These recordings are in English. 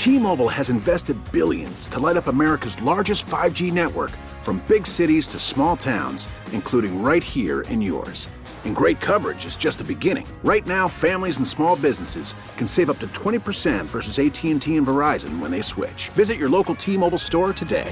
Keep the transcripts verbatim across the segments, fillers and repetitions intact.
T-Mobile has invested billions to light up America's largest five G network, from big cities to small towns, including right here in yours. And great coverage is just the beginning. Right now, families and small businesses can save up to twenty percent versus A T and T and Verizon when they switch. Visit your local T-Mobile store today.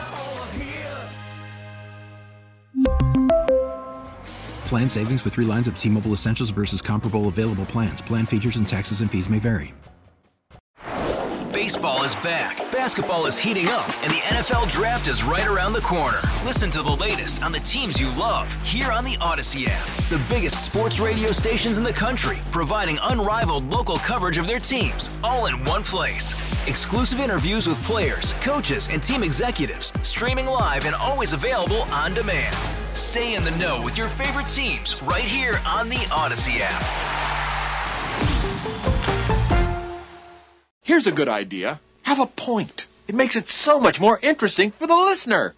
Plan savings with three lines of T-Mobile Essentials versus comparable available plans. Plan features and taxes and fees may vary. Baseball is back, basketball is heating up, and the N F L Draft is right around the corner. Listen to the latest on the teams you love here on the Odyssey app. The biggest sports radio stations in the country, providing unrivaled local coverage of their teams, all in one place. Exclusive interviews with players, coaches, and team executives, streaming live and always available on demand. Stay in the know with your favorite teams right here on the Odyssey app. Here's a good idea. Have a point. It makes it so much more interesting for the listener.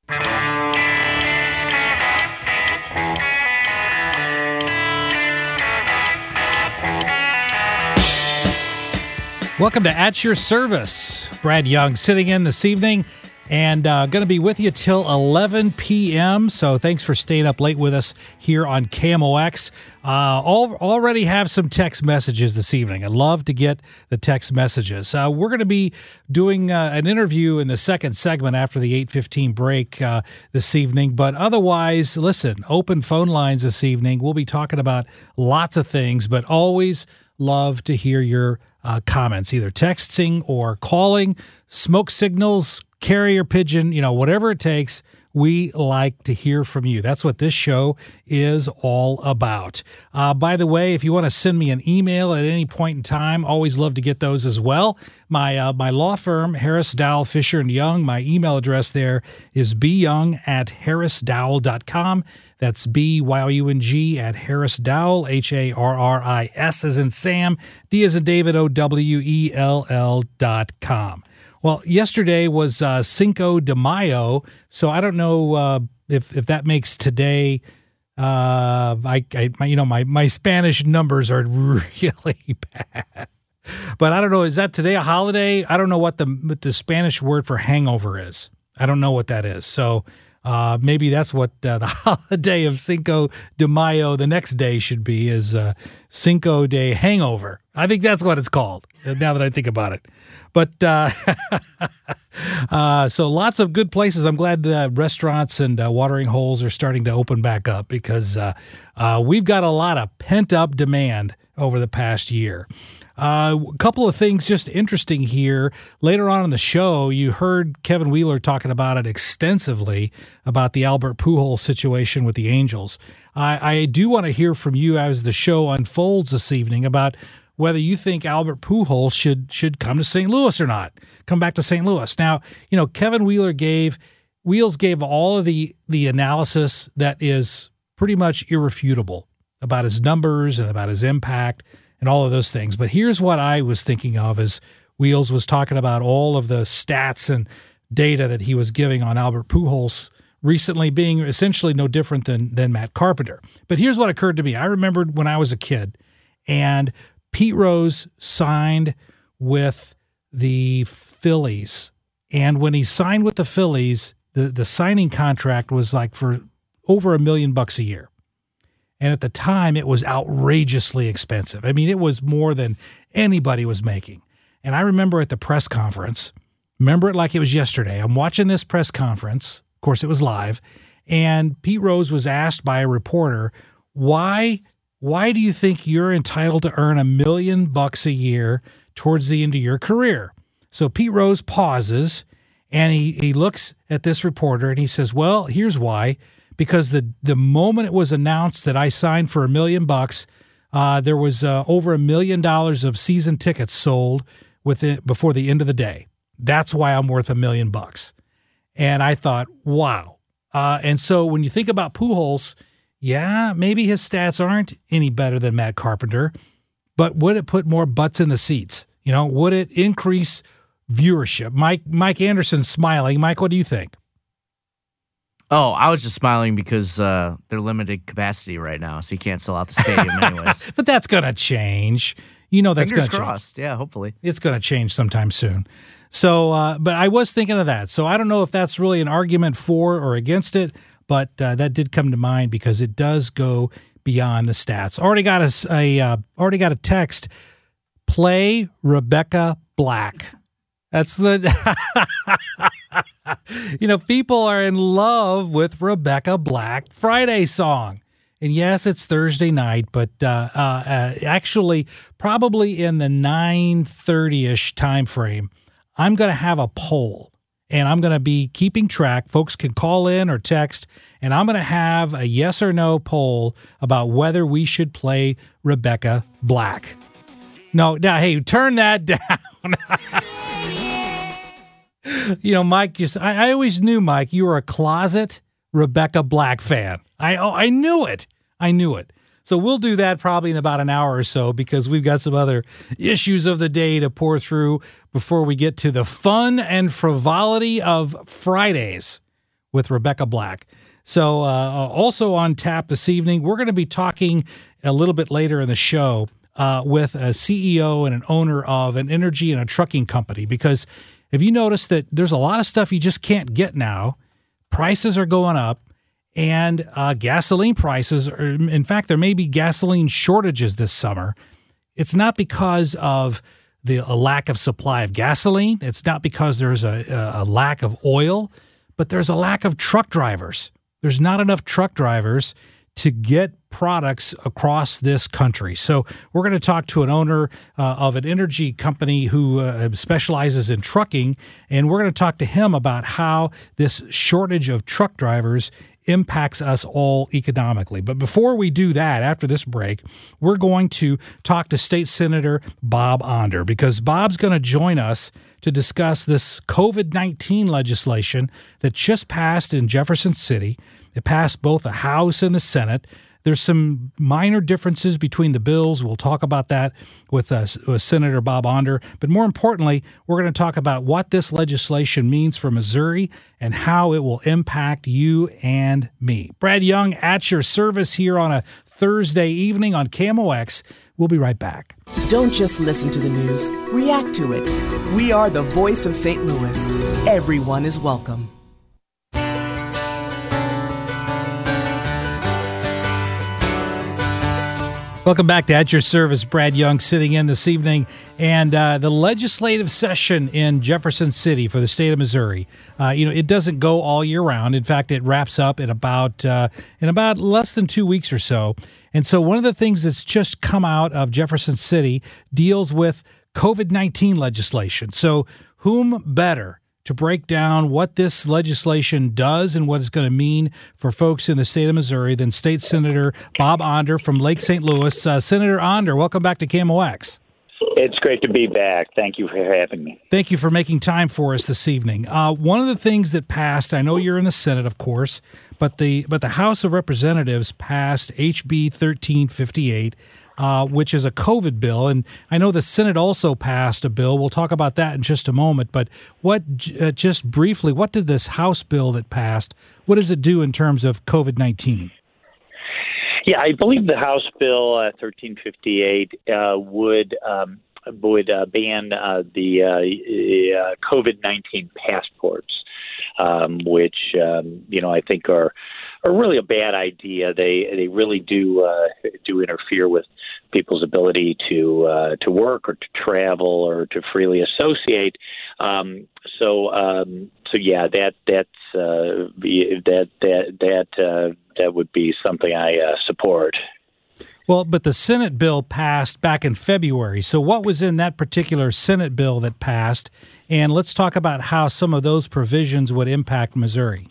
Welcome to At Your Service. Brad Young sitting in this evening and uh, going to be with you till eleven p.m. So thanks for staying up late with us here on K M O X. Uh, all, already have some text messages this evening. I'd love to get the text messages. Uh, we're going to be doing uh, an interview in the second segment after the eight fifteen break uh, this evening. But otherwise, listen, open phone lines this evening. We'll be talking about lots of things, but always love to hear your uh, comments, either texting or calling, smoke signals, carrier pigeon, you know, whatever it takes. We like to hear from you. That's what this show is all about. Uh, by the way, if you want to send me an email at any point in time, always love to get those as well. My uh, my law firm, Harris Dowell Fisher and Young, my email address there is byoung at harris dowell dot com. That's B Y O U N G at Harris Dowell, H A R R I S as in Sam, D as in David, O W E L L dot com. Well, yesterday was uh, Cinco de Mayo, so I don't know uh, if if that makes today. Uh, I, I my, you know my my Spanish numbers are really bad, but I don't know. Is that today a holiday? I don't know what the what the Spanish word for hangover is. I don't know what that is. So uh, maybe that's what uh, the holiday of Cinco de Mayo the next day should be, is uh, Cinco de Hangover. I think that's what it's called. Now that I think about it. But uh, uh, so lots of good places. I'm glad uh, restaurants and uh, watering holes are starting to open back up, because uh, uh, we've got a lot of pent-up demand over the past year. Uh, a couple of things just interesting here. Later on in the show, you heard Kevin Wheeler talking about it extensively, about the Albert Pujols situation with the Angels. I, I do want to hear from you as the show unfolds this evening about whether you think Albert Pujols should should come to Saint Louis or not, come back to Saint Louis. Now, you know, Kevin Wheeler gave, Wheels gave all of the, the analysis that is pretty much irrefutable about his numbers and about his impact and all of those things. But here's what I was thinking of as Wheels was talking about all of the stats and data that he was giving on Albert Pujols recently, being essentially no different than, than Matt Carpenter. But here's what occurred to me. I remembered when I was a kid, and Pete Rose signed with the Phillies. And when he signed with the Phillies, the, the signing contract was like for over a million bucks a year. And at the time, it was outrageously expensive. I mean, it was more than anybody was making. And I remember at the press conference, remember it like it was yesterday. I'm watching this press conference. Of course, it was live. And Pete Rose was asked by a reporter, why Why do you think you're entitled to earn a million bucks a year towards the end of your career? So Pete Rose pauses, and he, he looks at this reporter, and he says, well, here's why. Because the, the moment it was announced that I signed for a million bucks, uh, there was uh, over a million dollars of season tickets sold within, before the end of the day. That's why I'm worth a million bucks. And I thought, wow. Uh, and so when you think about Pujols, yeah, maybe his stats aren't any better than Matt Carpenter, but would it put more butts in the seats? You know, would it increase viewership? Mike Mike Anderson's smiling. Mike, what do you think? Oh, I was just smiling because uh, they're limited capacity right now, so you can't sell out the stadium anyways. But that's going to change. You know that's going Fingers to change. crossed. Yeah, hopefully. It's going to change sometime soon. So, uh, but I was thinking of that. So I don't know if that's really an argument for or against it, but uh, that did come to mind because it does go beyond the stats. Already got a, a uh, already got a text. Play Rebecca Black. That's the, you know, people are in love with Rebecca Black Friday song. And yes, it's Thursday night, but uh, uh, uh, actually probably in the nine thirty-ish time frame, I'm going to have a poll, and I'm going to be keeping track. Folks can call in or text, and I'm going to have a yes or no poll about whether we should play Rebecca Black. No, now, hey, turn that down. You know, Mike, just, I, I always knew, Mike, you were a closet Rebecca Black fan. I oh, I knew it. I knew it. So we'll do that probably in about an hour or so because we've got some other issues of the day to pour through before we get to the fun and frivolity of Fridays with Rebecca Black. So uh, also on tap this evening, we're going to be talking a little bit later in the show uh, with a C E O and an owner of an energy and a trucking company, because have you noticed that there's a lot of stuff you just can't get now? Prices are going up, and uh, gasoline prices are, in fact, there may be gasoline shortages this summer. It's not because of the a lack of supply of gasoline. It's not because there's a, a lack of oil, but there's a lack of truck drivers. There's not enough truck drivers to get products across this country. So we're going to talk to an owner uh, of an energy company who uh, specializes in trucking, and we're going to talk to him about how this shortage of truck drivers impacts us all economically. But before we do that, after this break, we're going to talk to State Senator Bob Onder, because Bob's going to join us to discuss this COVID nineteen legislation that just passed in Jefferson City. It passed both the House and the Senate. There's some minor differences between the bills. We'll talk about that with, uh, with Senator Bob Onder. But more importantly, we're going to talk about what this legislation means for Missouri and how it will impact you and me. Brad Young at your service here on a Thursday evening on K M O X. We'll be right back. Don't just listen to the news. React to it. We are the voice of Saint Louis. Everyone is welcome. Welcome back to At Your Service. Brad Young sitting in this evening. And uh, the legislative session in Jefferson City for the state of Missouri, uh, you know, it doesn't go all year round. In fact, it wraps up in about uh, in about less than two weeks or so. And so one of the things that's just come out of Jefferson City deals with COVID nineteen legislation. So whom better to break down what this legislation does and what it's going to mean for folks in the state of Missouri than State Senator Bob Onder from Lake Saint Louis. Uh, Senator Onder, welcome back to K M O X. It's great to be back. Thank you for having me. Thank you for making time for us this evening. Uh, one of the things that passed, I know you're in the Senate, of course, but the but the House of Representatives passed H B thirteen fifty-eight, uh, which is a COVID bill. And I know the Senate also passed a bill. We'll talk about that in just a moment. But what, uh, just briefly, what did this House bill that passed, what does it do in terms of COVID nineteen? Yeah, I believe the House Bill uh, thirteen fifty-eight uh, would um, would uh, ban uh, the uh, uh, COVID nineteen passports, um, which um, you know I think are are really a bad idea. They they really do uh, do interfere with people's ability to uh, to work or to travel or to freely associate. Um, so um, so yeah, that that's uh, that that that uh, that would be something I uh, support. Well, but the Senate bill passed back in February. So what was in that particular Senate bill that passed? And let's talk about how some of those provisions would impact Missouri.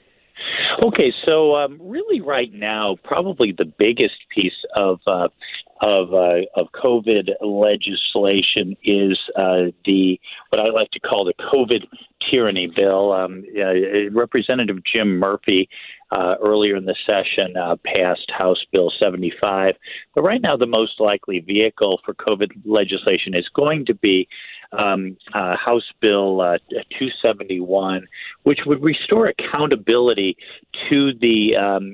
Okay, so um, really right now, probably the biggest piece of uh, of uh, of COVID legislation is uh, the what I like to call the COVID tyranny bill. Um, uh, Representative Jim Murphy uh, earlier in the session uh, passed House Bill seventy-five, but right now the most likely vehicle for COVID legislation is going to be um, uh, House Bill uh, two seventy-one, which would restore accountability to the um,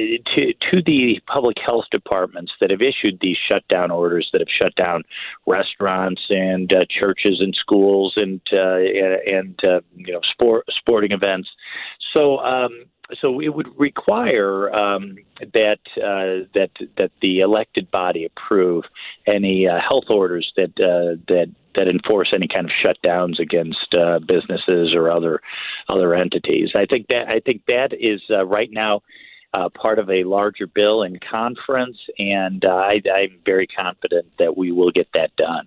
to to the public health departments that have issued these shutdown orders, that have shut down restaurants and uh, churches and schools and uh, and uh, you know sport sporting events. So. Um, So it would require um, that uh, that that the elected body approve any uh, health orders that uh, that that enforce any kind of shutdowns against uh, businesses or other other entities. I think that I think that is uh, right now uh, part of a larger bill in conference, and uh, I, I'm very confident that we will get that done.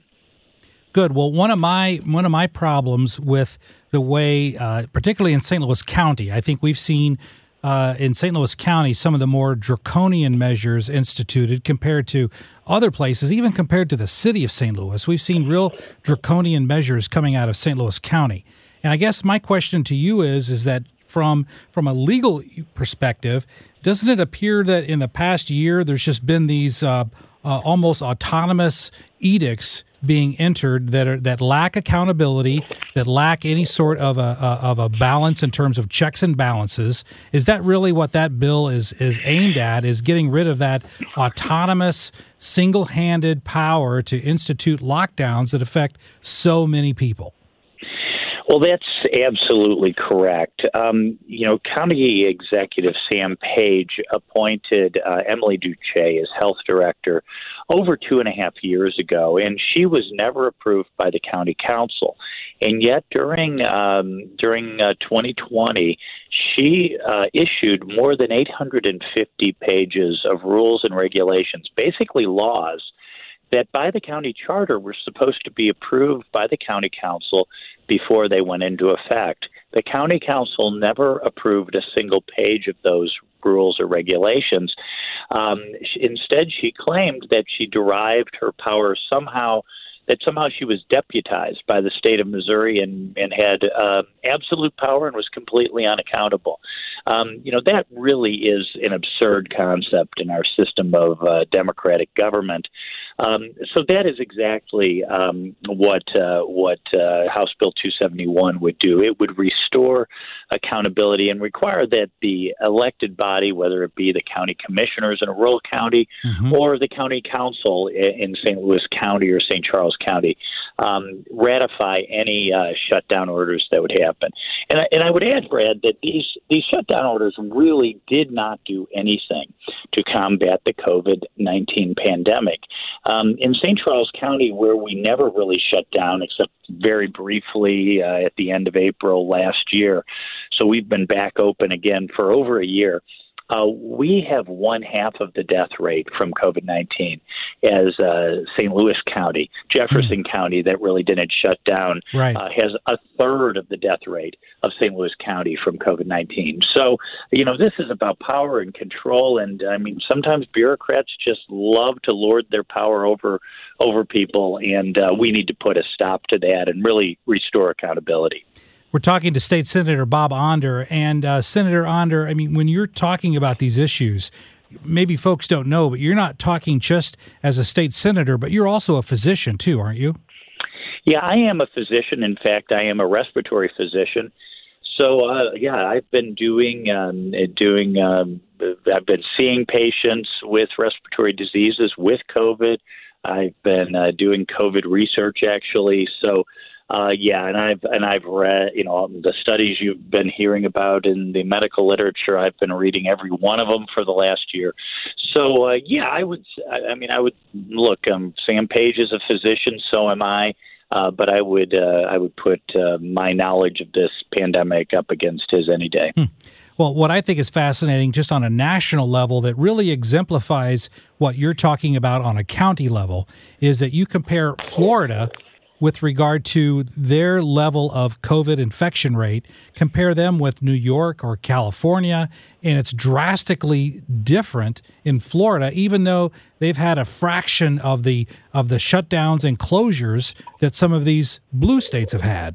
Good. Well, one of my one of my problems with the way, uh, particularly in Saint Louis County, I think we've seen uh, in Saint Louis County some of the more draconian measures instituted compared to other places, even compared to the city of Saint Louis. We've seen real draconian measures coming out of Saint Louis County. And I guess my question to you is, is that from from a legal perspective, doesn't it appear that in the past year there's just been these uh, uh, almost autonomous edicts being entered that are that lack accountability, that lack any sort of a, a of a balance in terms of checks and balances? Is that really what that bill is is aimed at? Is getting rid of that autonomous, single-handed power to institute lockdowns that affect so many people? Well, that's absolutely correct. Um, you know, County Executive Sam Page appointed uh, Emily Duche as health director over two and a half years ago, and she was never approved by the county council. And yet, during um, during uh, twenty twenty, she uh, issued more than eight hundred fifty pages of rules and regulations, basically laws, that by the county charter were supposed to be approved by the county council before they went into effect. The county council never approved a single page of those rules or regulations. Um, instead, she claimed that she derived her power somehow, that somehow she was deputized by the state of Missouri and, and had uh, absolute power and was completely unaccountable. Um, you know, that really is an absurd concept in our system of uh, democratic government. Um, so that is exactly um, what uh, what uh, House Bill two seventy-one would do. It would restore accountability and require that the elected body, whether it be the county commissioners in a rural county mm-hmm. or the county council in Saint Louis County or Saint Charles County, um, ratify any uh, shutdown orders that would happen. And I, and I would add, Brad, that these these shutdown orders really did not do anything to combat the COVID nineteen pandemic. Um, in Saint Charles County, where we never really shut down except very briefly uh, at the end of April last year, so we've been back open again for over a year, Uh, we have one half of the death rate from COVID nineteen as uh, Saint Louis County. Jefferson mm. County, that really didn't shut down, right. uh, has a third of the death rate of Saint Louis County from COVID nineteen. So, you know, this is about power and control. And I mean, sometimes bureaucrats just love to lord their power over over people. And uh, we need to put a stop to that and really restore accountability. We're talking to State Senator Bob Onder. And uh, Senator Onder, I mean, when you're talking about these issues, maybe folks don't know, but you're not talking just as a state senator, but you're also a physician too, aren't you? Yeah, I am a physician. In fact, I am a respiratory physician. So, uh, yeah, I've been doing, um, doing, um, I've been seeing patients with respiratory diseases with COVID. I've been uh, doing COVID research, actually. So, Uh, yeah, and I've and I've read, you know, the studies you've been hearing about in the medical literature. I've been reading every one of them for the last year. So, uh, yeah, I would. I mean, I would look. Um, Sam Page is a physician, so am I. Uh, but I would. Uh, I would put uh, my knowledge of this pandemic up against his any day. Hmm. Well, what I think is fascinating, just on a national level, that really exemplifies what you're talking about on a county level, is that you compare Florida with regard to their level of COVID infection rate, compare them with New York or California, and it's drastically different in Florida, even though they've had a fraction of the of the shutdowns and closures that some of these blue states have had.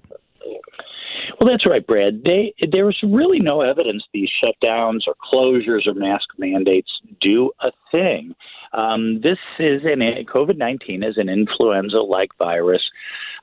Well, that's right, Brad. They, there's really no evidence these shutdowns or closures or mask mandates do a thing. Um, this is an COVID nineteen is an influenza-like virus.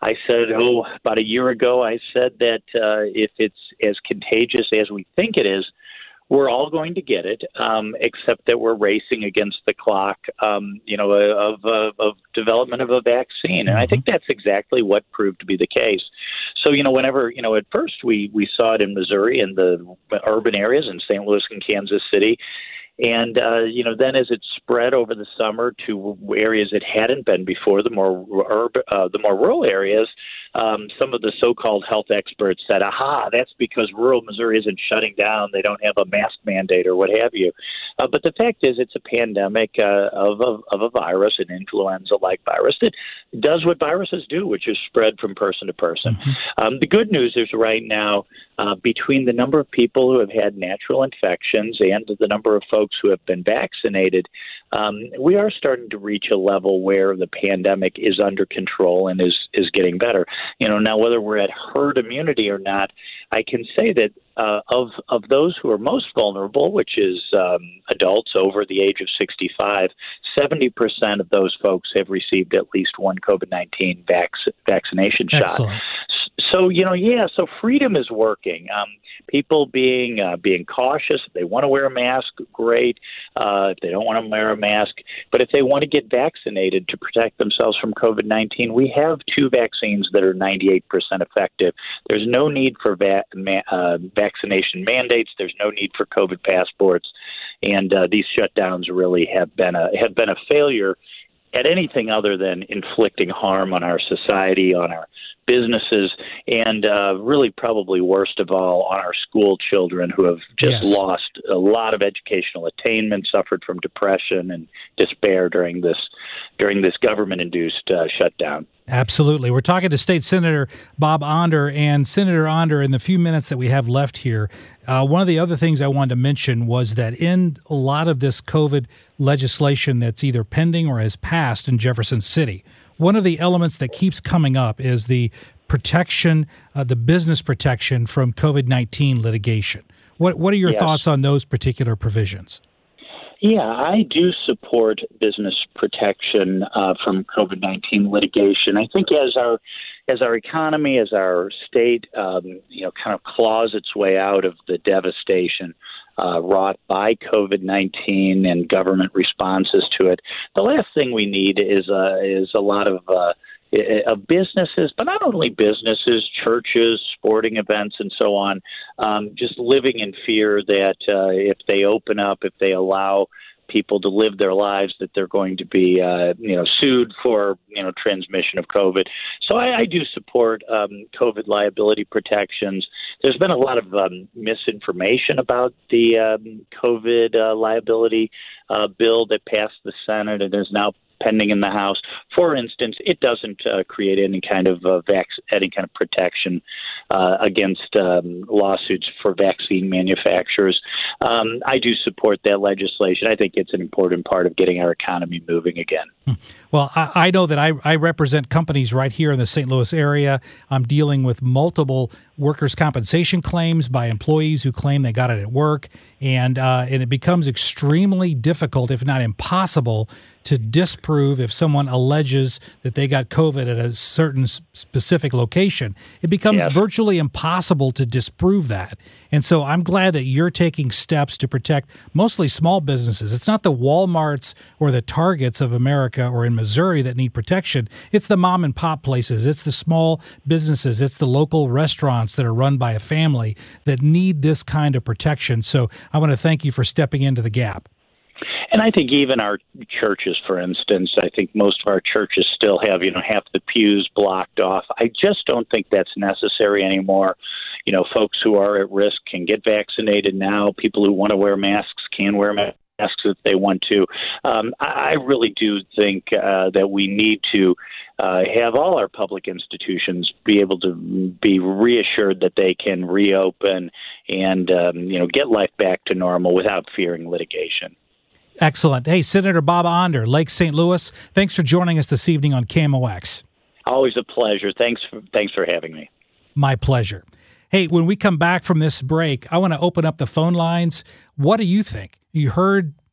I said, oh, about a year ago, I said that uh, if it's as contagious as we think it is, we're all going to get it, um, except that we're racing against the clock, um, you know, of, of, of development of a vaccine. And I think that's exactly what proved to be the case. So, you know, whenever, you know, at first we, we saw it in Missouri in the urban areas in Saint Louis and Kansas City. And, uh, you know, then as it spread over the summer to areas it hadn't been before, the more urban, uh, the more rural areas, um, some of the so-called health experts said, aha, that's because rural Missouri isn't shutting down. They don't have a mask mandate or what have you. Uh, but the fact is it's a pandemic uh, of, of, of a virus, an influenza-like virus that does what viruses do, which is spread from person to person. Mm-hmm. Um, the good news is right now, uh, between the number of people who have had natural infections and the number of folks who have been vaccinated, um, we are starting to reach a level where the pandemic is under control and is, is getting better. You know, now whether we're at herd immunity or not, I can say that uh, of of those who are most vulnerable, which is um, adults over the age of sixty-five, seventy percent of those folks have received at least one COVID nineteen vac- vaccination shot. Excellent. So, you know, yeah, so freedom is working. Um, people being uh, being cautious. If they want to wear a mask, great. Uh, if they don't want to wear a mask, but if they want to get vaccinated to protect themselves from COVID nineteen, we have two vaccines that are ninety-eight percent effective. There's no need for va- ma- uh, vaccination mandates. There's no need for COVID passports. And uh, these shutdowns really have been a, have been a failure at anything other than inflicting harm on our society, on our businesses, and uh, really probably worst of all on our school children who have just yes. lost a lot of educational attainment, suffered from depression and despair during this during this government-induced uh, shutdown. Absolutely. We're talking to State Senator Bob Onder, and Senator Onder, in the few minutes that we have left here, uh, one of the other things I wanted to mention was that in a lot of this COVID legislation that's either pending or has passed in Jefferson City, one of the elements that keeps coming up is the protection, uh, the business protection from COVID nineteen litigation. What What are your yes. thoughts on those particular provisions? Yeah, I do support business protection uh, from COVID nineteen litigation. I think as our as our economy, as our state, um, you know, kind of claws its way out of the devastation uh, wrought by COVID nineteen and government responses to it, the last thing we need is uh, is a lot of uh, of businesses, but not only businesses, churches, sporting events, and so on, um, just living in fear that uh, if they open up, if they allow people to live their lives, that they're going to be, uh, you know, sued for, you know, transmission of COVID. So I, I do support um, COVID liability protections. There's been a lot of um, misinformation about the um, COVID uh, liability uh, bill that passed the Senate and is now pending in the House. For instance, it doesn't uh, create any kind of uh, vac- any kind of protection uh, against um, lawsuits for vaccine manufacturers. Um, I do support that legislation. I think it's an important part of getting our economy moving again. Well, I, I know that I, I represent companies right here in the Saint Louis area. I'm dealing with multiple workers' compensation claims by employees who claim they got it at work, and uh, and it becomes extremely difficult, if not impossible, to disprove if someone alleges that they got COVID at a certain specific location. It becomes yes. virtually impossible to disprove that. And so I'm glad that you're taking steps to protect mostly small businesses. It's not the Walmarts or the Targets of America or in Missouri that need protection. It's the mom and pop places. It's the small businesses. It's the local restaurants that are run by a family that need this kind of protection. So I want to thank you for stepping into the gap. And I think even our churches, for instance, I think most of our churches still have, you know, half the pews blocked off. I just don't think that's necessary anymore. You know, folks who are at risk can get vaccinated now. People who want to wear masks can wear masks if they want to. Um, I really do think uh, that we need to uh, have all our public institutions be able to be reassured that they can reopen and, um, you know, get life back to normal without fearing litigation. Excellent. Hey, Senator Bob Onder, Lake Saint Louis, thanks for joining us this evening on K M O X. Always a pleasure. Thanks for, thanks for having me. My pleasure. Hey, when we come back from this break, I want to open up the phone lines. What do you think? You heard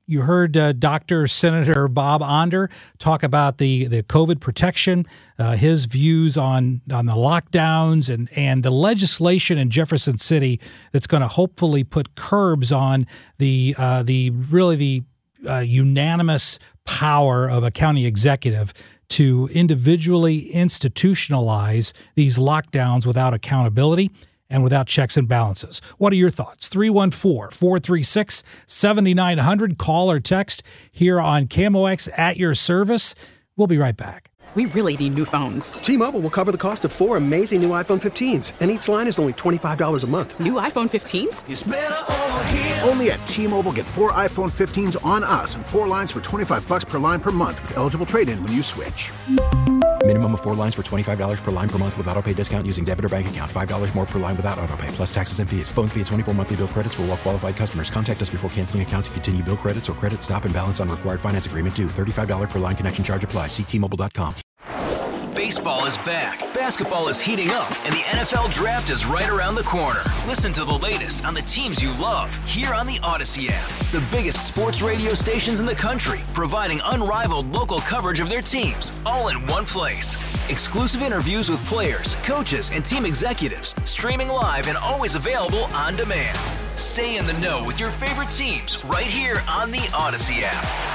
You heard uh, Doctor Senator Bob Onder talk about the, the COVID protection, uh, his views on, on the lockdowns and, and the legislation in Jefferson City that's going to hopefully put curbs on the uh, the really the uh, unanimous power of a county executive to individually institutionalize these lockdowns without accountability and without checks and balances. What are your thoughts? three one four, four three six, seven nine zero zero. Call or text here on K M O X at your service. We'll be right back. We really need new phones. T-Mobile will cover the cost of four amazing new iPhone fifteens, and each line is only twenty-five dollars a month. New iPhone fifteens? It's better over here. Only at T-Mobile, get four iPhone fifteens on us and four lines for twenty-five bucks per line per month with eligible trade-in when you switch. Minimum of four lines for twenty-five dollars per line per month with autopay discount using debit or bank account. five dollars more per line without autopay, plus taxes and fees. Phone fee at twenty-four monthly bill credits for well-qualified customers. Contact us before canceling account to continue bill credits or credit stop and balance on required finance agreement due. thirty-five dollars per line connection charge applies. See T Mobile dot com. Baseball is back, basketball is heating up, and the N F L Draft is right around the corner. Listen to the latest on the teams you love here on the Odyssey app. The biggest sports radio stations in the country, providing unrivaled local coverage of their teams, all in one place. Exclusive interviews with players, coaches, and team executives, streaming live and always available on demand. Stay in the know with your favorite teams right here on the Odyssey app.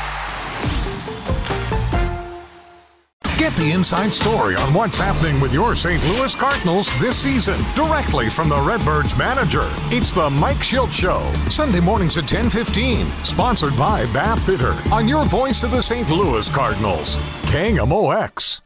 Get the inside story on what's happening with your Saint Louis Cardinals this season, directly from the Redbirds manager. It's the Mike Schilt Show, Sunday mornings at ten fifteen, sponsored by Bath Fitter, on your voice of the Saint Louis Cardinals, K M O X.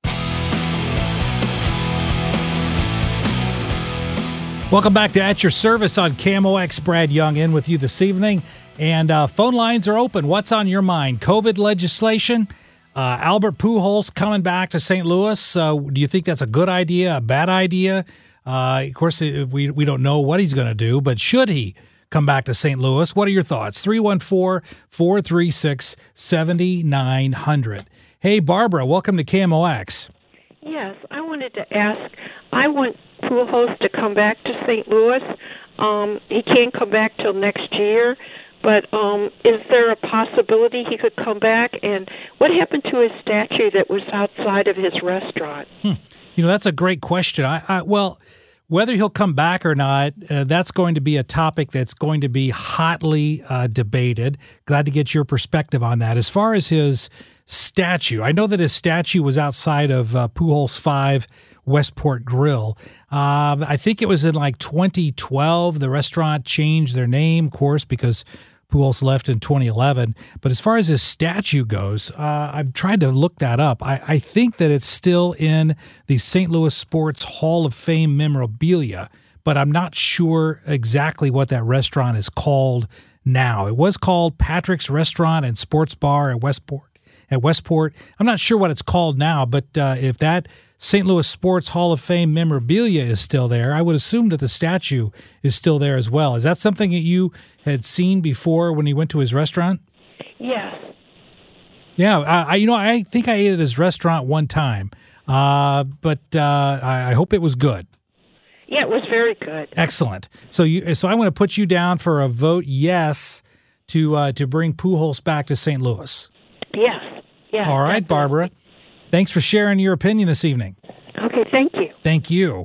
Welcome back to At Your Service on K M O X. Brad Young in with you this evening, and uh, phone lines are open. What's on your mind? COVID legislation? Uh, Albert Pujols coming back to Saint Louis. Uh, do you think that's a good idea, a bad idea? Uh, of course, we we don't know what he's going to do, but should he come back to Saint Louis? What are your thoughts? three one four, four three six, seven nine zero zero. Hey, Barbara, welcome to K M O X. Yes, I wanted to ask, I want Pujols to come back to Saint Louis. Um, he can't come back till next year. But um, is there a possibility he could come back? And what happened to his statue that was outside of his restaurant? Hmm. You know, that's a great question. I, I well, whether he'll come back or not, uh, that's going to be a topic that's going to be hotly uh, debated. Glad to get your perspective on that. As far as his statue, I know that his statue was outside of uh, Pujols five Westport Grill. Um, I think it was in like twenty twelve. The restaurant changed their name, of course, because Pujols left in twenty eleven. But as far as his statue goes, uh, I've tried to look that up. I, I think that it's still in the Saint Louis Sports Hall of Fame memorabilia, but I'm not sure exactly what that restaurant is called now. It was called Patrick's Restaurant and Sports Bar at Westport. At Westport, I'm not sure what it's called now, but uh, if that Saint Louis Sports Hall of Fame memorabilia is still there, I would assume that the statue is still there as well. Is that something that you had seen before when you went to his restaurant? Yes. Yeah, I, you know, I think I ate at his restaurant one time, uh, but uh, I, I hope it was good. Yeah, it was very good. Excellent. So you, so I want to put you down for a vote yes to uh, to bring Pujols back to Saint Louis. Yes. Yeah. All right, definitely. Barbara. Thanks for sharing your opinion this evening. Okay, thank you. Thank you.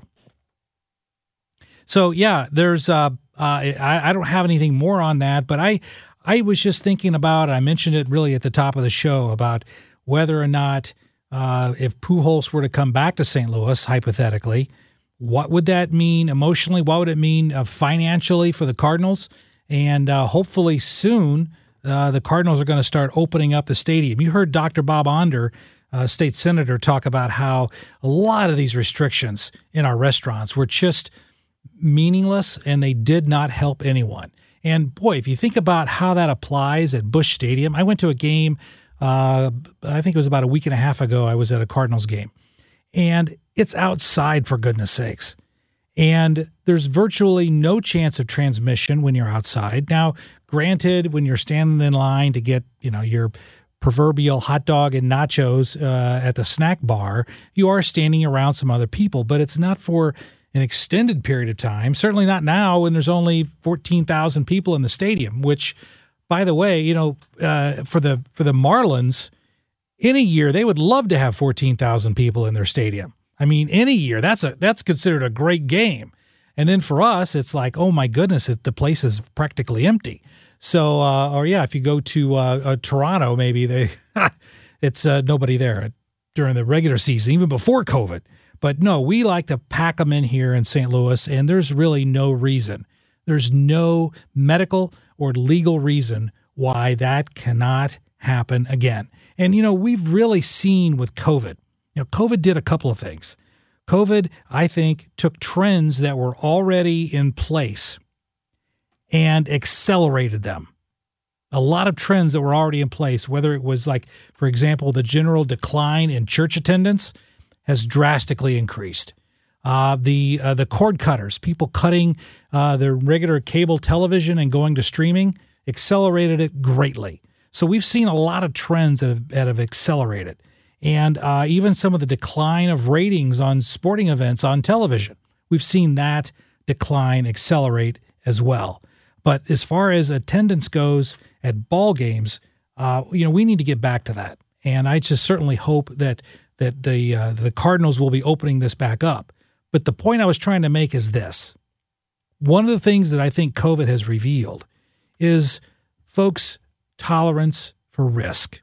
So, yeah, there's, uh, uh, I, I don't have anything more on that, but I, I was just thinking about, I mentioned it really at the top of the show, about whether or not uh, if Pujols were to come back to Saint Louis, hypothetically, what would that mean emotionally? What would it mean uh, financially for the Cardinals? And uh, hopefully soon uh, the Cardinals are going to start opening up the stadium. You heard Doctor Bob Onder, Uh, state senator, talk about how a lot of these restrictions in our restaurants were just meaningless and they did not help anyone. And boy, if you think about how that applies at Busch Stadium, I went to a game, uh, I think it was about a week and a half ago, I was at a Cardinals game, and it's outside, for goodness sakes. And there's virtually no chance of transmission when you're outside. Now, granted, when you're standing in line to get, you know, your proverbial hot dog and nachos uh, at the snack bar, you are standing around some other people, but it's not for an extended period of time. Certainly not now when there's only fourteen thousand people in the stadium, which by the way, you know, uh, for the for the Marlins, in a year they would love to have fourteen thousand people in their stadium. I mean, in a year that's a that's considered a great game. And then for us, it's like, oh my goodness, it, the place is practically empty. So, uh, or yeah, if you go to uh, uh, Toronto, maybe they it's uh, nobody there during the regular season, even before COVID. But no, we like to pack them in here in Saint Louis, and there's really no reason. There's no medical or legal reason why that cannot happen again. And, you know, we've really seen with COVID, you know, COVID did a couple of things. COVID, I think, took trends that were already in place and accelerated them. A lot of trends that were already in place, whether it was like, for example, the general decline in church attendance has drastically increased. Uh, the uh, the cord cutters, people cutting uh, their regular cable television and going to streaming, accelerated it greatly. So we've seen a lot of trends that have, that have accelerated. And uh, even some of the decline of ratings on sporting events on television, we've seen that decline accelerate as well. But as far as attendance goes at ball games, uh, you know, we need to get back to that. And I just certainly hope that that the uh, the Cardinals will be opening this back up. But the point I was trying to make is this. One of the things that I think COVID has revealed is folks' tolerance for risk.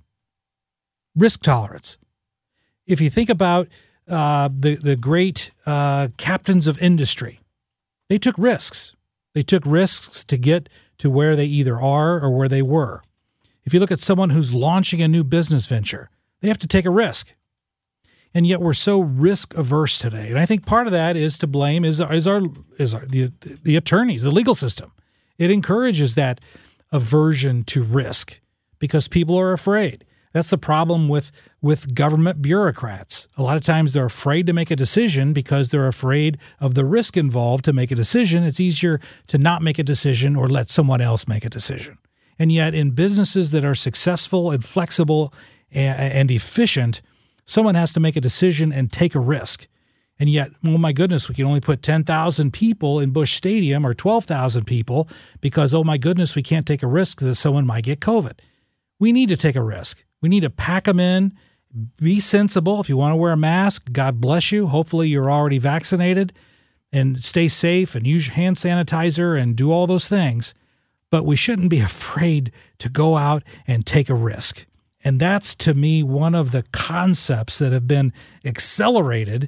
Risk tolerance. If you think about uh, the, the great uh, captains of industry, they took risks. They took risks to get to where they either are or where they were. If you look at someone who's launching a new business venture, they have to take a risk. And yet we're so risk averse today. And I think part of that is to blame is, is our is our, the, the attorneys, the legal system. It encourages that aversion to risk because people are afraid. That's the problem with, with government bureaucrats. A lot of times they're afraid to make a decision because they're afraid of the risk involved to make a decision. It's easier to not make a decision or let someone else make a decision. And yet in businesses that are successful and flexible and, and efficient, someone has to make a decision and take a risk. And yet, oh my goodness, we can only put ten thousand people in Busch Stadium or twelve thousand people because, oh my goodness, we can't take a risk that someone might get COVID. We need to take a risk. We need to pack them in, be sensible. If you want to wear a mask, God bless you. Hopefully you're already vaccinated and stay safe and use hand sanitizer and do all those things. But we shouldn't be afraid to go out and take a risk. And that's, to me, one of the concepts that have been accelerated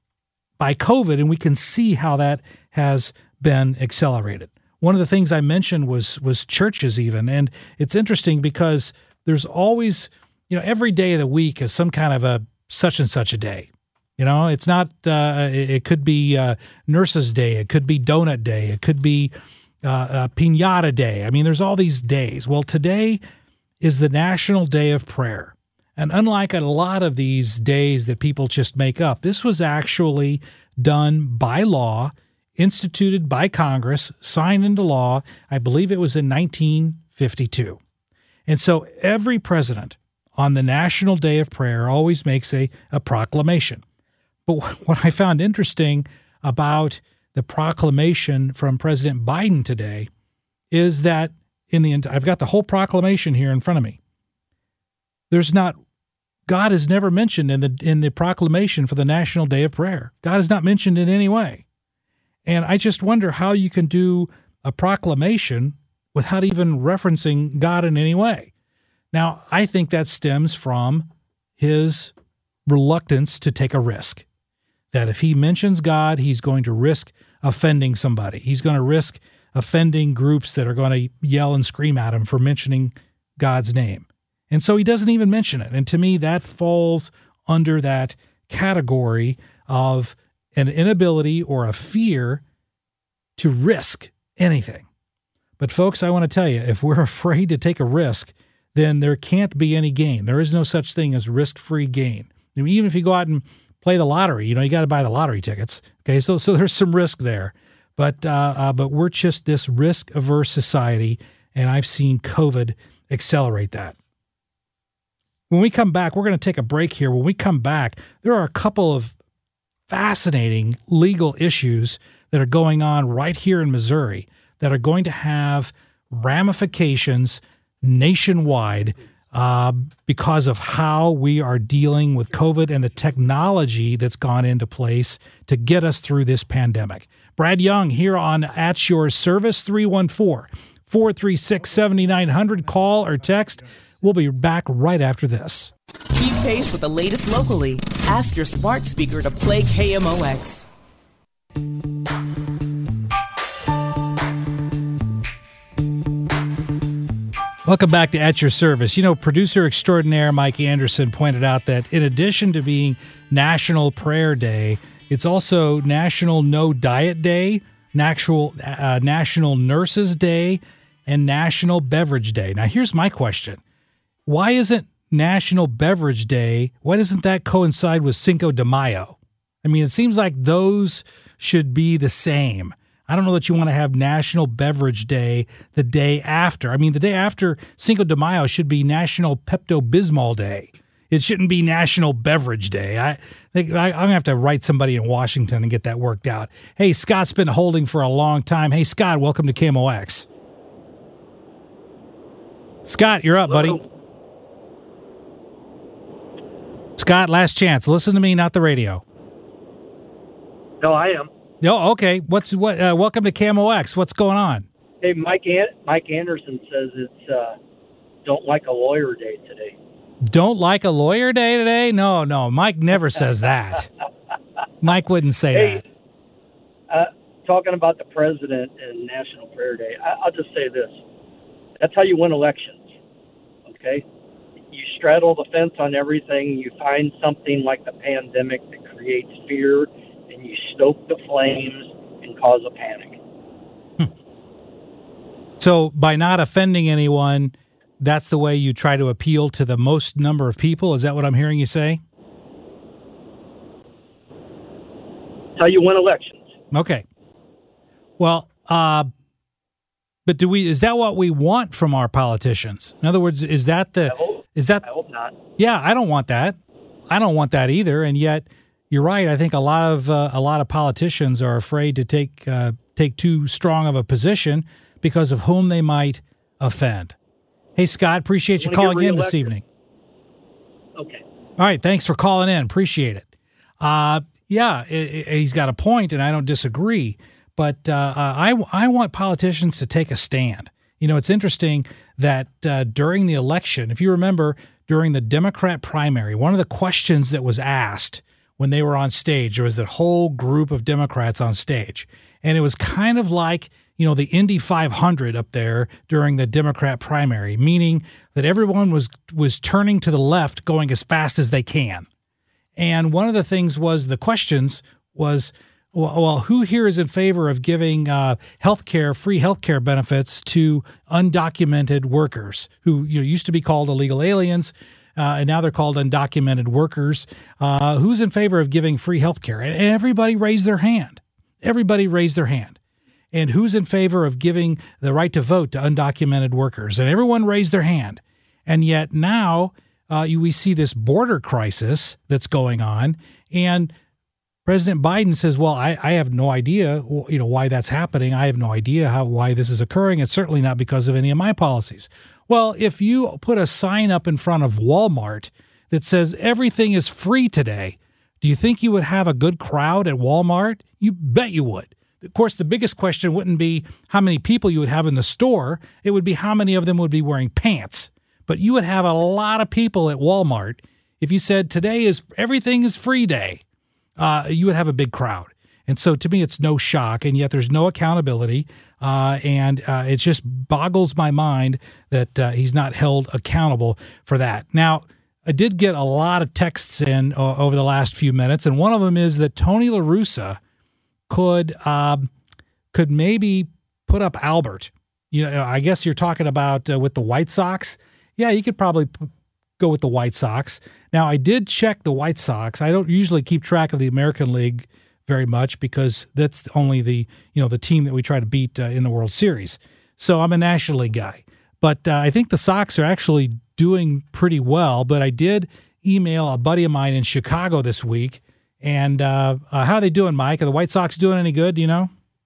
by COVID, and we can see how that has been accelerated. One of the things I mentioned was was churches even, and it's interesting because there's always, you know, every day of the week is some kind of a such and such a day. You know, it's not, uh, it, it could be uh, Nurses Day, it could be Donut Day, it could be uh, uh, Piñata Day. I mean, there's all these days. Well, today is the National Day of Prayer. And unlike a lot of these days that people just make up, this was actually done by law, instituted by Congress, signed into law. I believe it was in nineteen fifty-two. And so every president on the National Day of Prayer always makes a, a proclamation. But what I found interesting about the proclamation from President Biden today is that in the I've got the whole proclamation here in front of me. There's not God is never mentioned in the in the proclamation for the National Day of Prayer. God is not mentioned in any way. And I just wonder how you can do a proclamation without even referencing God in any way. Now, I think that stems from his reluctance to take a risk. That if he mentions God, he's going to risk offending somebody. He's going to risk offending groups that are going to yell and scream at him for mentioning God's name. And so he doesn't even mention it. And to me, that falls under that category of an inability or a fear to risk anything. But folks, I want to tell you, if we're afraid to take a risk, then there can't be any gain. There is no such thing as risk-free gain. I mean, even if you go out and play the lottery, you know, you got to buy the lottery tickets. Okay, so so there's some risk there. But uh, uh, but we're just this risk-averse society, and I've seen COVID accelerate that. When we come back, we're going to take a break here. When we come back, there are a couple of fascinating legal issues that are going on right here in Missouri that are going to have ramifications nationwide uh, because of how we are dealing with COVID and the technology that's gone into place to get us through this pandemic. Brad Young here on At Your Service, three one four, four three six, seven nine zero zero. Call or text. We'll be back right after this. Keep pace with the latest locally. Ask your smart speaker to play K M O X. Welcome back to At Your Service. You know, producer extraordinaire Mike Anderson pointed out that in addition to being National Prayer Day, it's also National No Diet Day, National, uh, National Nurses Day, and National Beverage Day. Now, here's my question. Why isn't National Beverage Day, why doesn't that coincide with Cinco de Mayo? I mean, it seems like those should be the same. I don't know that you want to have National Beverage Day the day after. I mean, the day after Cinco de Mayo should be National Pepto-Bismol Day. It shouldn't be National Beverage Day. I think I, I'm going to have to write somebody in Washington and get that worked out. Hey, Scott's been holding for a long time. Hey, Scott, welcome to K M O X. Scott, you're up, buddy. Scott, last chance. Listen to me, not the radio. No, I am. Oh, okay. What's what? Uh, welcome to K M O X. What's going on? Hey, Mike. An- Mike Anderson says it's uh, don't like a lawyer day today. Don't like a lawyer day today? No, no. Mike never says that. Mike wouldn't say hey, that. Uh, talking about the president and National Prayer Day, I- I'll just say this: that's how you win elections. Okay, you straddle the fence on everything. You find something like the pandemic that creates fear. And you stoke the flames and cause a panic. Hmm. So by not offending anyone, that's the way you try to appeal to the most number of people? Is that what I'm hearing you say? That's how you win elections. Okay. Well, uh, but do we? Is that what we want from our politicians? In other words, is that the? I hope, is that? I hope not. Yeah, I don't want that. I don't want that either. And yet, you're right. I think a lot of uh, a lot of politicians are afraid to take uh, take too strong of a position because of whom they might offend. Hey, Scott, appreciate you calling in this evening. Okay. All right, thanks for calling in. Appreciate it. Uh, yeah, it, it, he's got a point, and I don't disagree. But uh, I I want politicians to take a stand. You know, it's interesting that uh, during the election, if you remember, during the Democrat primary, one of the questions that was asked when they were on stage, there was that whole group of Democrats on stage. And it was kind of like, you know, the Indy five hundred up there during the Democrat primary, meaning that everyone was was turning to the left, going as fast as they can. And one of the things was the questions was, well, who here is in favor of giving uh, health care, free health care benefits to undocumented workers who, you know, used to be called illegal aliens, Uh, and now they're called undocumented workers. Uh, who's in favor of giving free health care? And everybody raised their hand. Everybody raised their hand. And who's in favor of giving the right to vote to undocumented workers? And everyone raised their hand. And yet now uh, you, we see this border crisis that's going on. And President Biden says, well, I, I have no idea, you know, why that's happening. I have no idea how why this is occurring. It's certainly not because of any of my policies. Well, if you put a sign up in front of Walmart that says everything is free today, do you think you would have a good crowd at Walmart? You bet you would. Of course, the biggest question wouldn't be how many people you would have in the store. It would be how many of them would be wearing pants. But you would have a lot of people at Walmart if you said today is everything is free day. Uh, you would have a big crowd. And so to me, it's no shock, and yet there's no accountability, uh, and uh, it just boggles my mind that uh, he's not held accountable for that. Now, I did get a lot of texts in uh, over the last few minutes, and one of them is that Tony La Russa could um, could maybe put up Albert. You know, I guess you're talking about uh, with the White Sox. Yeah, you could probably p- go with the White Sox. Now, I did check the White Sox. I don't usually keep track of the American League very much because that's only the, you know, the team that we try to beat uh, in the World Series. So I'm a National League guy. But uh, I think the Sox are actually doing pretty well. But I did email a buddy of mine in Chicago this week. And uh, uh, how are they doing, Mike? Are the White Sox doing any good? Do you know?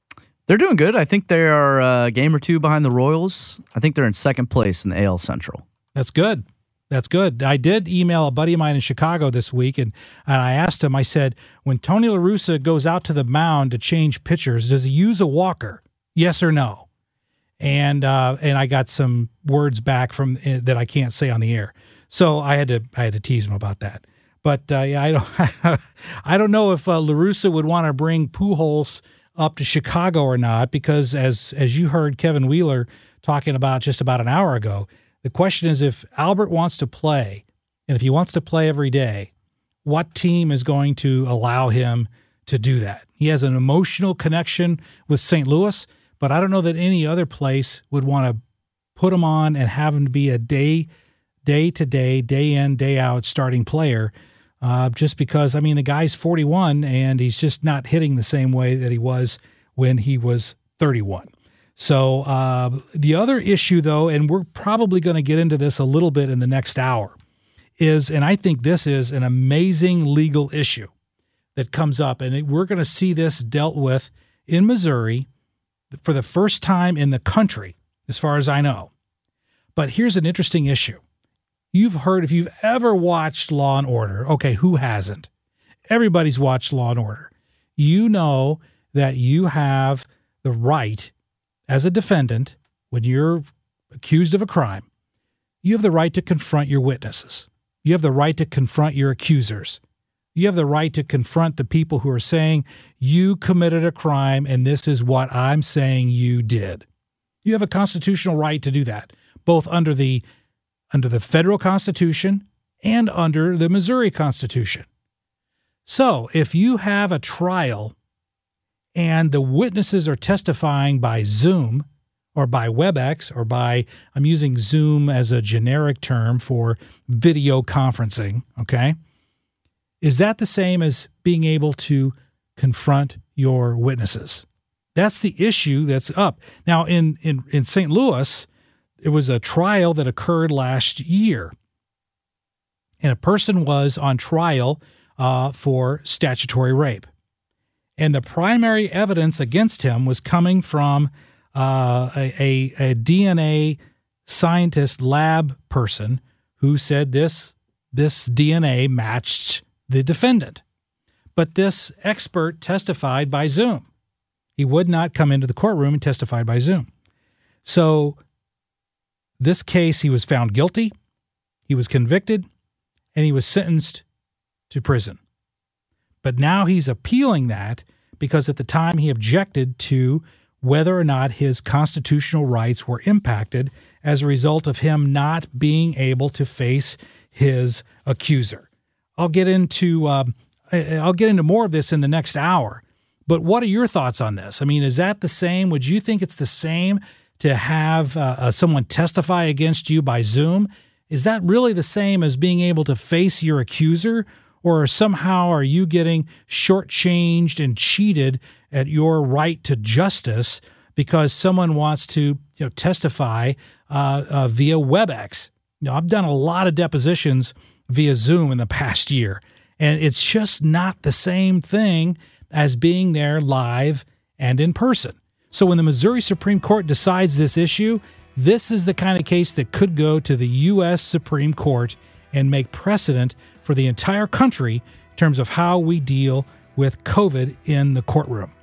They're doing good. I think they are a game or two behind the Royals. I think they're in second place in the A L Central. That's good. That's good. I did email a buddy of mine in Chicago this week, and, and I asked him, I said, when Tony La Russa goes out to the mound to change pitchers, does he use a walker? Yes or no? And uh, and I got some words back from uh, that I can't say on the air. So I had to I had to tease him about that. But uh, yeah, I don't I don't know if uh, La Russa would want to bring Pujols up to Chicago or not, because as as you heard Kevin Wheeler talking about just about an hour ago, the question is if Albert wants to play, and if he wants to play every day, what team is going to allow him to do that? He has an emotional connection with Saint Louis, but I don't know that any other place would want to put him on and have him be a day, day to day, day in, day out starting player, uh, just because, I mean, the guy's forty-one and he's just not hitting the same way that he was when he was thirty-one. So uh, the other issue, though, and we're probably going to get into this a little bit in the next hour, is, and I think this is an amazing legal issue that comes up, and we're going to see this dealt with in Missouri for the first time in the country, as far as I know. But here's an interesting issue. You've heard, if you've ever watched Law and Order, okay, who hasn't? Everybody's watched Law and Order. You know that you have the right, as a defendant, when you're accused of a crime, you have the right to confront your witnesses. You have the right to confront your accusers. You have the right to confront the people who are saying you committed a crime and this is what I'm saying you did. You have a constitutional right to do that, both under the under the federal Constitution and under the Missouri Constitution. So if you have a trial and the witnesses are testifying by Zoom or by WebEx or by, I'm using Zoom as a generic term for video conferencing, okay? Is that the same as being able to confront your witnesses? That's the issue that's up. Now, in, in, in Saint Louis, it was a trial that occurred last year, and a person was on trial uh, for statutory rape. And the primary evidence against him was coming from uh, a, a, a D N A scientist lab person who said this, this D N A matched the defendant. But this expert testified by Zoom. He would not come into the courtroom and testify by Zoom. So this case, he was found guilty, he was convicted, and he was sentenced to prison. But now he's appealing that because at the time he objected to whether or not his constitutional rights were impacted as a result of him not being able to face his accuser. I'll get into um, I'll get into more of this in the next hour. But what are your thoughts on this? I mean, is that the same? Would you think it's the same to have uh, uh, someone testify against you by Zoom? Is that really the same as being able to face your accuser? Or somehow are you getting shortchanged and cheated at your right to justice because someone wants to, you know, testify uh, uh, via WebEx? You know, I've done a lot of depositions via Zoom in the past year, and it's just not the same thing as being there live and in person. So when the Missouri Supreme Court decides this issue, this is the kind of case that could go to the U S Supreme Court and make precedent for the entire country in terms of how we deal with COVID in the courtroom.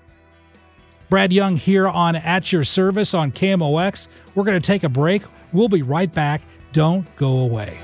Brad Young here on At Your Service on K M O X. We're going to take a break. We'll be right back. Don't go away.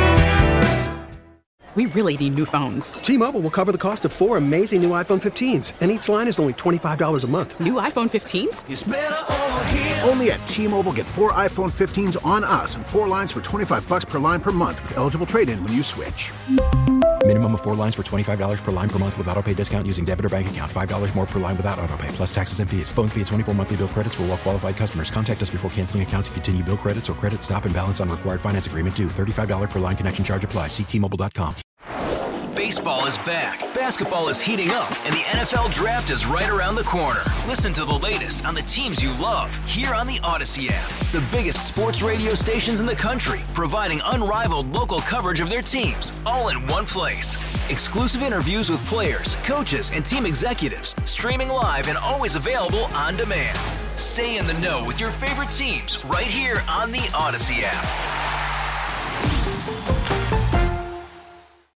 We really need new phones. T-Mobile will cover the cost of four amazing new iPhone fifteens, and each line is only twenty-five dollars a month. New iPhone fifteens? It's better over here. Only at T-Mobile, get four iPhone fifteens on us and four lines for twenty-five bucks per line per month with eligible trade-in when you switch. Minimum of four lines for twenty-five dollars per line per month with auto-pay discount using debit or bank account. five dollars more per line without auto-pay, plus taxes and fees. Phone fee at twenty-four monthly bill credits for well-qualified customers. Contact us before canceling account to continue bill credits or credit stop and balance on required finance agreement due. thirty-five dollars per line connection charge applies. See T Mobile dot com. Baseball is back, basketball is heating up, and the N F L Draft is right around the corner. Listen to the latest on the teams you love here on the Odyssey app. The biggest sports radio stations in the country, providing unrivaled local coverage of their teams, all in one place. Exclusive interviews with players, coaches, and team executives, streaming live and always available on demand. Stay in the know with your favorite teams right here on the Odyssey app.